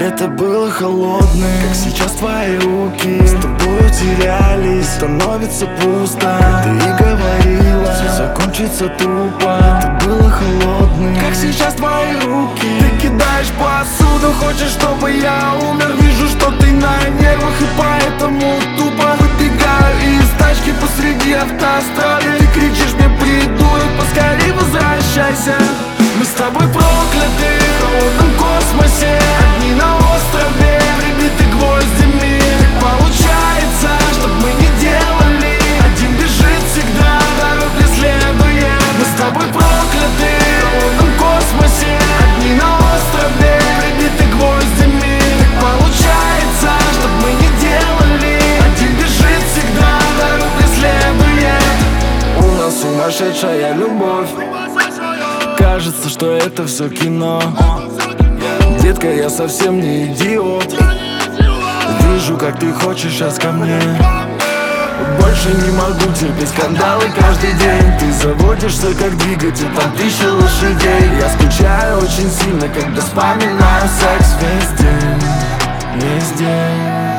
это было холодным, как сейчас твои руки с тобой терялись. Становится пусто, ты и говорила, все закончится тупо. Это было холодным, как сейчас твои руки. Ты кидаешь посуду, хочешь, чтобы я умер. Вижу, что ты на нервах, и поэтому тупо выбегаю из тачки посреди автострады. Ты кричишь мне: придурок, поскорей возвращайся. Мы с тобой прокляты в холодном космосе, одни на острове, прибиты гвоздями. Так получается, чтоб мы не делали, один бежит всегда, дорог преследует. Мы с тобой прокляты в холодном космосе, одни на острове, прибиты гвоздями. Так получается, чтоб мы не делали, один бежит всегда, дорог преследует. У нас сумасшедшая любовь, кажется, что это все кино. Детка, я совсем не идиот. Вижу, как ты хочешь сейчас ко мне. Больше не могу терпеть скандалы каждый день. Ты заводишься, как двигатель, там 1000 лошадей. Я скучаю очень сильно, когда вспоминаю секс весь день, весь день.